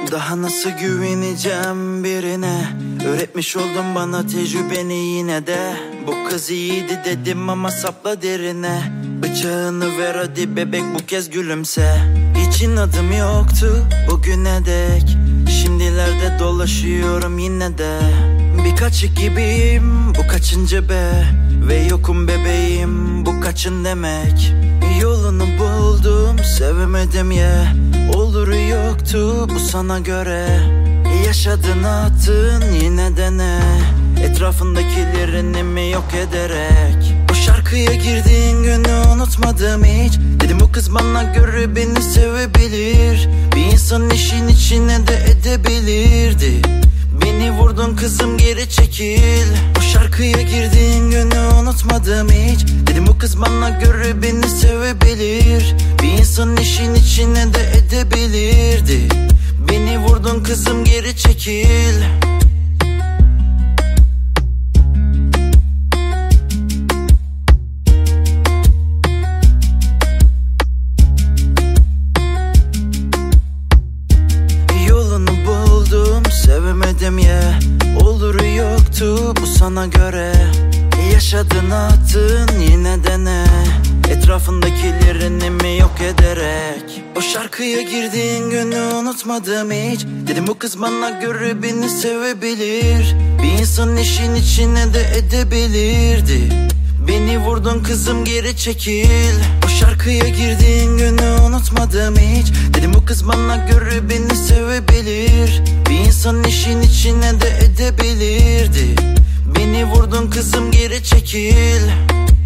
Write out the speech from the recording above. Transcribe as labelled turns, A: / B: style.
A: Daha nasıl güveneceğim birine? Öğretmiş oldun bana tecrübeni yine de. Bu kız iyiydi dedim ama sapla derine. Bıçağını ver hadi bebek bu kez gülümse. Hiç inadım yoktu bugüne dek. Şimdilerde dolaşıyorum yine de. Birkaç gibiyim bu kaçıncı be. Ve yokum bebeğim bu kaçın demek. Yolunu buldum sevemedim ya. Oluru yoktu bu sana göre. Yaşadın attın yine de ne? Etrafındakilerini mi yok ederek? O şarkıya girdiğin günü unutmadım hiç. Dedim bu kız bana göre beni sevebilir. Bir insan işin içine de edebilirdi. Beni vurdun kızım geri çekil. O şarkıya girdiğin günü unutmadım hiç. Dedim bu kız bana göre beni sevebilir. Bir insan işin içine de edebilirdi. Beni vurdun kızım geri çekil. Yolunu buldum sevemedim ya. Oluru yoktu bu sana göre. Yaşadın attın yine de ne? Etrafındakilerini mi yok ederek? O şarkıya girdiğin günü unutmadım hiç. Dedim bu kız bana göre beni sevebilir. Bir insan işin içine de edebilirdi. Beni vurdun kızım geri çekil. O şarkıya girdiğin günü unutmadım hiç. Dedim bu kız bana göre beni sevebilir. Bir insan işin içine de edebilirdi. Beni vurdun kızım geri çekil.